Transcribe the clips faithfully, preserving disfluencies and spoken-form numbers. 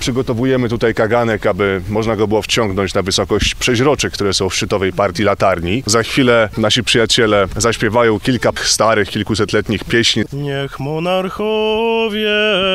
przygotowujemy tutaj kaganek, aby można go było wciągnąć na wysokość przeźroczek, które są w szczytowej partii latarni. Za chwilę nasi przyjaciele zaśpiewają kilka starych, kilkusetletnich pieśni. Niech monarchowie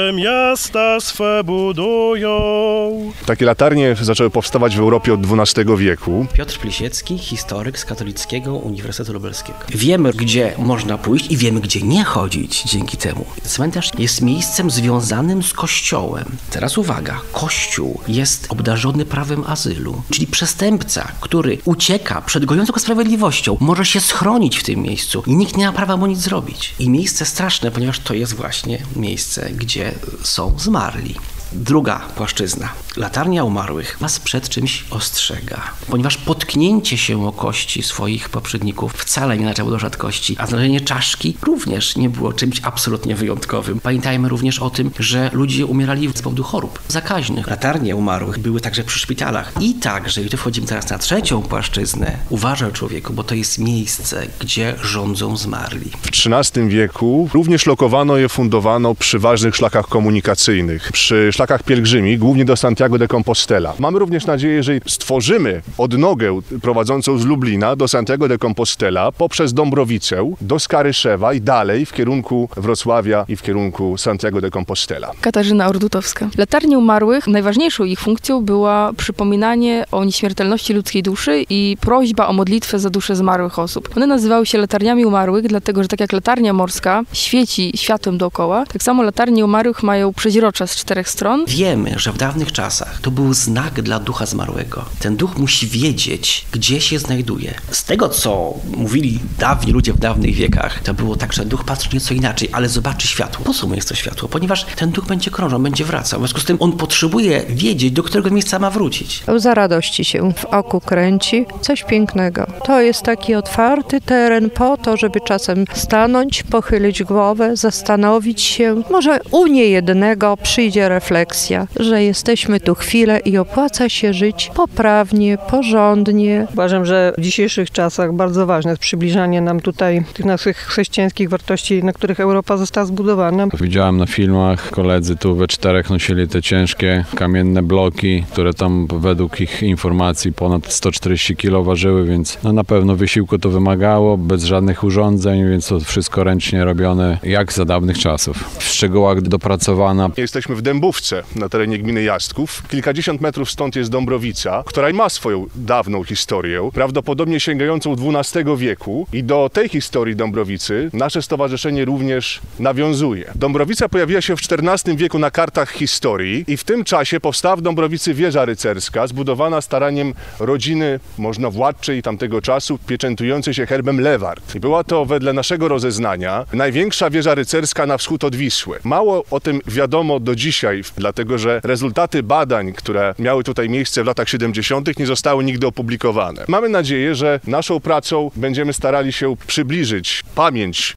miasta swe budują. Takie latarnie zaczęły powstawać w Europie od dwunastego wieku. Piotr Plisiecki, historyk z Katolickiego Uniwersytetu Lubelskiego. Wiemy, gdzie można pójść i wiemy, gdzie nie chodzić dzięki temu. Cmentarz jest miejscem związanym z kościołem. Teraz uwaga, kościół jest obdarzony prawem azylu, czyli przestępca, który ucieka przed gojącą go sprawiedliwością, może się schronić w tym miejscu i nikt nie ma prawa mu nic zrobić. I miejsce straszne, ponieważ to jest właśnie miejsce, gdzie są zmarli. Druga płaszczyzna. Latarnia umarłych was przed czymś ostrzega, ponieważ potknięcie się o kości swoich poprzedników wcale nie należało do rzadkości, a znalezienie czaszki również nie było czymś absolutnie wyjątkowym. Pamiętajmy również o tym, że ludzie umierali z powodu chorób zakaźnych. Latarnie umarłych były także przy szpitalach. I także, i tu wchodzimy teraz na trzecią płaszczyznę, uważaj człowieku, bo to jest miejsce, gdzie rządzą zmarli. W trzynastym wieku również lokowano je, fundowano przy ważnych szlakach komunikacyjnych, przy szlakach pielgrzymi, głównie do Santiago de Compostela. Mamy również nadzieję, że stworzymy odnogę prowadzącą z Lublina do Santiago de Compostela poprzez Dąbrowicę do Skaryszewa i dalej w kierunku Wrocławia i w kierunku Santiago de Compostela. Katarzyna Ordutowska. Latarnie umarłych, najważniejszą ich funkcją była przypominanie o nieśmiertelności ludzkiej duszy i prośba o modlitwę za dusze zmarłych osób. One nazywały się latarniami umarłych, dlatego że tak jak latarnia morska świeci światłem dookoła, tak samo latarnie umarłych mają przeźrocza z czterech stron. Wiemy, że w dawnych czasach to był znak dla ducha zmarłego. Ten duch musi wiedzieć, gdzie się znajduje. Z tego, co mówili dawni ludzie w dawnych wiekach, to było tak, że duch patrzy nieco inaczej, ale zobaczy światło. Po co mu jest to światło? Ponieważ ten duch będzie krążył, będzie wracał. W związku z tym on potrzebuje wiedzieć, do którego miejsca ma wrócić. Łza radości się w oku kręci. Coś pięknego. To jest taki otwarty teren po to, żeby czasem stanąć, pochylić głowę, zastanowić się. Może u niejednego przyjdzie refleksja, że jesteśmy tu chwilę i opłaca się żyć poprawnie, porządnie. Uważam, że w dzisiejszych czasach bardzo ważne jest przybliżanie nam tutaj tych naszych chrześcijańskich wartości, na których Europa została zbudowana. Widziałem na filmach, koledzy tu we czterech nosili te ciężkie kamienne bloki, które tam według ich informacji ponad sto czterdzieści kilo ważyły, więc no na pewno wysiłku to wymagało, bez żadnych urządzeń, więc to wszystko ręcznie robione jak za dawnych czasów. W szczegółach dopracowana. Jesteśmy w Dębówce, na terenie gminy Jastrzków. Kilkadziesiąt metrów stąd jest Dąbrowica, która ma swoją dawną historię, prawdopodobnie sięgającą dwunastego wieku i do tej historii Dąbrowicy nasze stowarzyszenie również nawiązuje. Dąbrowica pojawiła się w czternastym wieku na kartach historii i w tym czasie powstała w Dąbrowicy wieża rycerska, zbudowana staraniem rodziny możnowładczej tamtego czasu, pieczętującej się herbem Lewart. I była to wedle naszego rozeznania największa wieża rycerska na wschód od Wisły. Mało o tym wiadomo do dzisiaj, dlatego że rezultaty badań, które miały tutaj miejsce w latach siedemdziesiątych nie zostały nigdy opublikowane. Mamy nadzieję, że naszą pracą będziemy starali się przybliżyć pamięć